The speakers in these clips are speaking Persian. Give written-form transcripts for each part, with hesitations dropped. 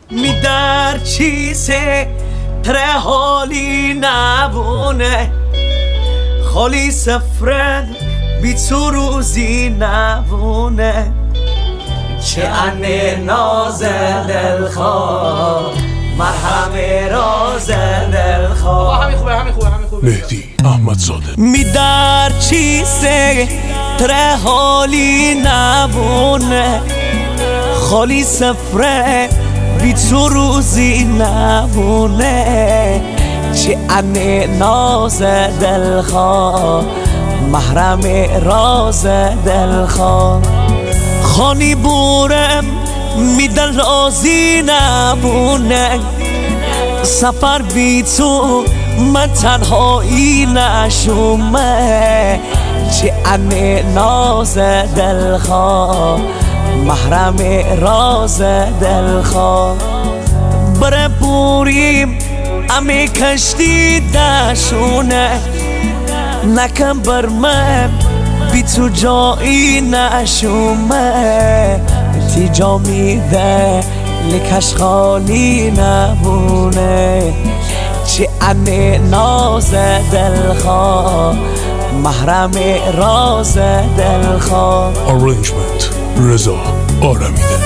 می در چیزه تره حالی نبونه خالی سفرن بی تو روزی نبونه چه انه ناز دلخواه مرهم راز دلخواه همین خوبه مهدی احمدزاده می در چیزه تره حالی نبونه خالی سفره بی تو روزی نبونه چه انه ناز دلخواه محرم راز دلخواه خانی بورم میدن رازی نبونه سفر بی تو من تنهایی نشومه چه انه ناز دلخواه محرم راز دلخواه بره بوریم امی کشتی دشونه نکم بر من بی تو جایی نشومه تی جا میده لکش خالی نبونه چه انه ناز دلخواه محرم راز دلخواه ارنجمنت رضا آرمیده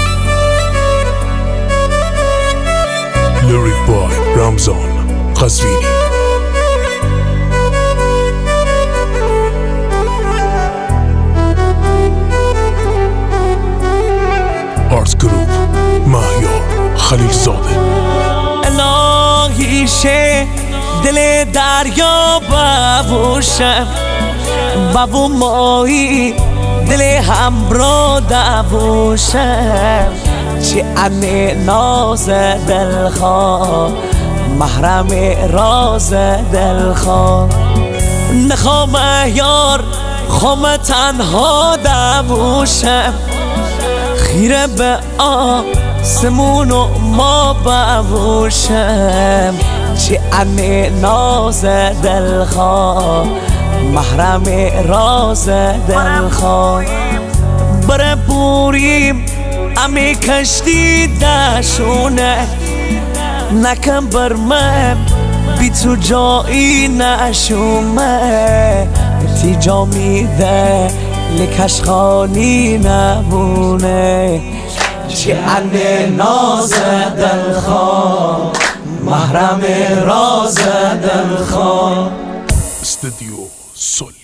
لیریک بای رمضان قزوینی آرت گروپ مهیار خلیلزاده الهیشه دل دریا ببوشم ببو ماهی دل همرا دبوشم چه انه ناز دلخواه محرم راز دلخواه نخوام یار خوام تنها دبوشم خیره به آسمون و ما ببوشم چه انه ناز دلخواه محرم راز دلخواه بره بوریم امی کشتی دشونه نکم بر من بی تو جایی نشومه تی جا میده لکش خالی نبونه چه انه ناز دلخواه محرم راز دلخواه استودیو سول